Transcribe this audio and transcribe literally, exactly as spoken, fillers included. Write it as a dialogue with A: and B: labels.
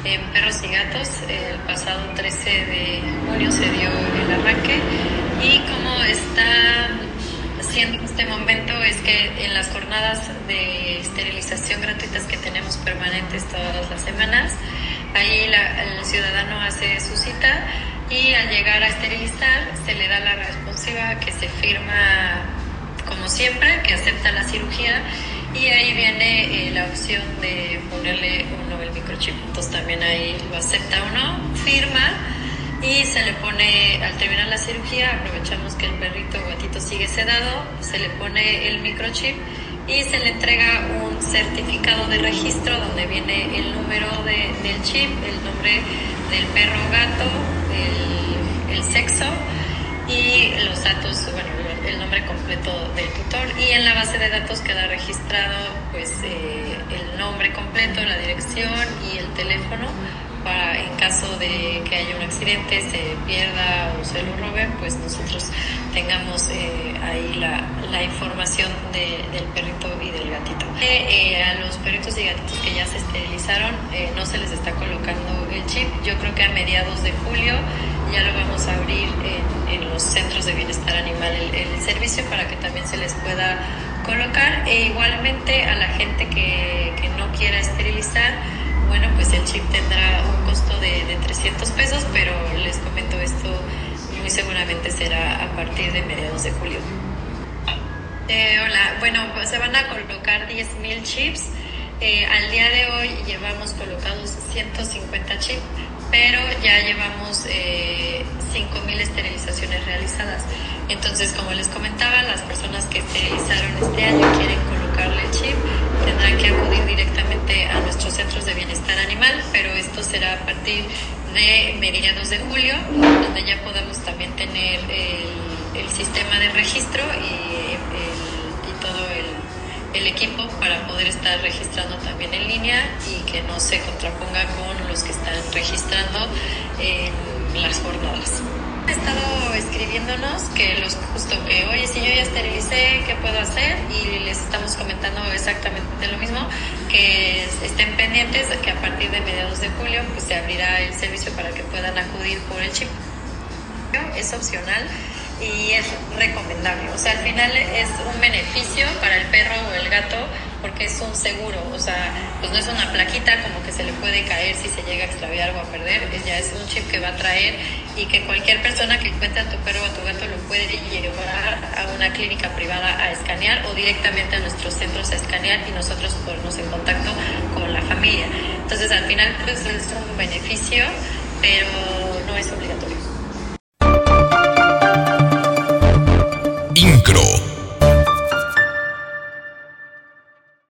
A: en perros y gatos. El pasado trece de junio se dio el arranque y como está siendo este momento es que en las jornadas de esterilización gratuitas que tenemos permanentes todas las semanas, ahí la, el ciudadano hace su cita y al llegar a esterilizar se le da la responsiva que se firma como siempre, que acepta la cirugía, y ahí viene eh, la opción de ponerle uno el microchip. Entonces también ahí lo acepta uno, firma y se le pone, al terminar la cirugía, aprovechamos que el perrito o gatito sigue sedado, se le pone el microchip y se le entrega un certificado de registro donde viene el número de, del chip, el nombre del perro o gato, el, el sexo y los datos, bueno, el nombre completo del tutor, y en la base de datos queda registrado pues eh, el nombre completo, la dirección y el teléfono para en caso de que haya un accidente, se pierda o se lo roben, pues nosotros tengamos eh, ahí la, la información de, del perrito y del gatito. Eh, eh, a los perritos y gatitos que ya se esterilizaron eh, no se les está colocando el chip. Yo creo que a mediados de julio ya lo vamos a abrir en, en los centros de bienestar animal el, el servicio para que también se les pueda colocar. E igualmente a la gente que, que no quiera esterilizar, bueno, pues el chip tendrá un costo de, de trescientos pesos, pero les comento, esto muy seguramente será a partir de mediados de julio. Eh, hola, bueno, pues se van a colocar diez mil chips. Eh, al día de hoy llevamos colocados ciento cincuenta chips, pero ya llevamos eh, cinco mil esterilizaciones realizadas. Entonces, como les comentaba, las personas que esterilizaron este año y quieren colocarle el chip tendrán que acudir directamente a nuestros centros de bienestar animal, pero esto será a partir de mediados de julio, donde ya podamos también tener el, el sistema de registro y, el, y todo el, el equipo para poder estar registrando también en línea y que no se contraponga con los que están registrando en las jornadas. Han estado escribiéndonos que los justo que, oye, si yo ya esterilicé, ¿qué puedo hacer? Y les estamos comentando exactamente lo mismo, que estén pendientes de que a partir de mediados de julio pues se abrirá el servicio para que puedan acudir por el chip. Es opcional y es recomendable, o sea, al final es un beneficio para el perro o el gato porque es un seguro, o sea, pues no es una plaquita como que se le puede caer si se llega a extraviar o a perder, ya es un chip que va a traer y que cualquier persona que encuentre a tu perro o a tu gato lo puede llevar a una clínica privada a escanear o directamente a nuestros centros a escanear y nosotros ponernos en contacto con la familia. Entonces al final pues es un beneficio, pero no es obligatorio.